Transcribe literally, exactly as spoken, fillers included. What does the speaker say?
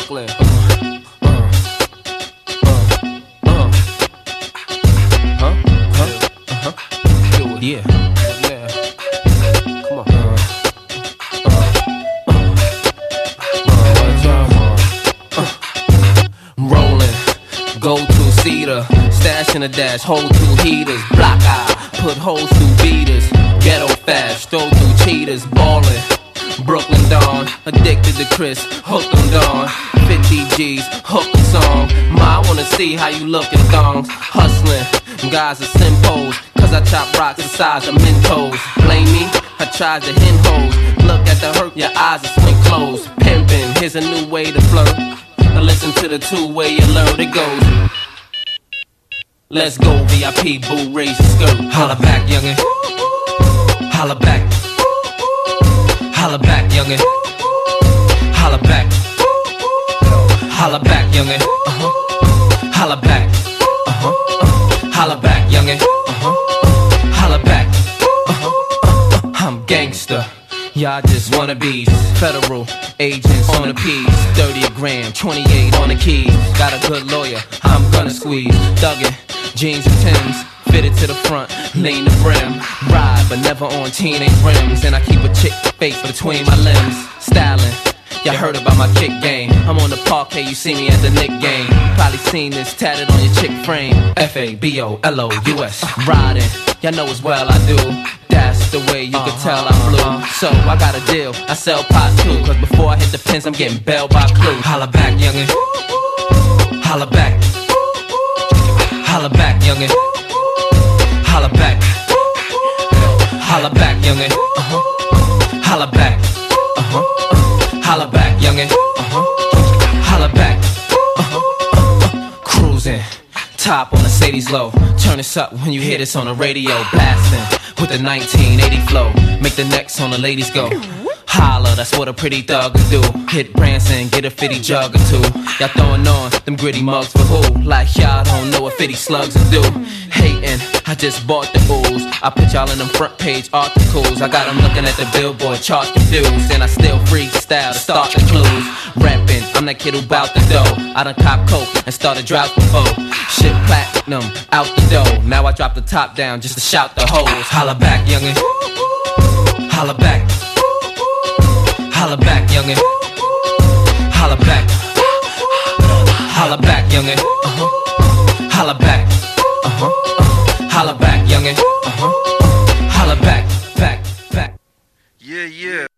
Brooklyn. Uh, uh, uh, uh. Huh? Huh? Uh-huh. Do it. Yeah. Yeah. Come on. Uh, uh, uh, what's up? Uh, rolling. Go to Cedar. Stash in a dash. Hold two heaters. Block eye. Put holes through beaters. Ghetto fast. Throw through cheaters. Ballin'. Brooklyn Dawn, addicted to Chris, hooked on Dawn. fifty G's, hooked on song. Ma, I wanna see how you look in thongs. Hustling, guys are simpos, cause I chop rocks the size of Mentos. Blame me, I tried to hen hoes. Look at the hurt, your eyes are swing closed. Pimpin', here's a new way to flirt. Now listen to the two-way alert, it goes. Let's go, V I P, boo, raise your skirt. Holla back, youngin'. Holla back. Holla back, youngin'. Holla back. Holla back, youngin'. Uh-huh. Holla back. Uh-huh. Uh-huh. Holla back, youngin'. Uh-huh. Holla back. Uh-huh. Uh-huh. I'm gangster. Y'all just wanna be federal agents on the P's. thirty a gram, twenty-eight on the keys. Got a good lawyer, I'm gonna squeeze. Thuggin', jeans and Timbs. Fitted to the front, lean the brim. Ride, but never on teenage rims. And I keep a chick face between my limbs. Styling, y'all heard about my kick game. I'm on the parquet, you see me at the Knick game. You probably seen this tatted on your chick frame. F A B O L O U S. Riding, y'all know as well I do. That's the way you can tell I'm blue. So I got a deal, I sell pot too. Cause before I hit the pins, I'm getting bailed by Clue. Holla back, youngin'. Holla back. Holla back, youngin'. Holla back. Holla back, youngin'. Uh-huh. Holla back. Uh-huh. Uh-huh. Holla back, youngin'. Uh-huh. Holla back. Uh-huh. Uh-huh. Cruising. Top on the Sadie's low. Turn this up when you hear this on the radio. Blasting with the nineteen eighty flow. Make the necks on the ladies go. Holla, that's what a pretty thug would do. Hit Branson, get a fifty jug or two. Y'all throwing on them gritty mugs for who? Like y'all don't know what fifty slugs will do. Hating, I just bought the ooze. I put y'all in them front page articles. I got them looking at the billboard charts confused. And I still freestyle to start the clues. Rapping, I'm that kid who bout the dough. I done cop coke and started drought before. Shit platinum, out the dough. Now I drop the top down just to shout the hoes. Holla back, youngin'. Holla back. Holla back, youngin'. Holla back. Holla back, youngin'. Uh-huh. Holla back. Uh-huh. Uh-huh. Holla back, youngin'. Uh-huh. Holla back, back, back. Yeah, yeah.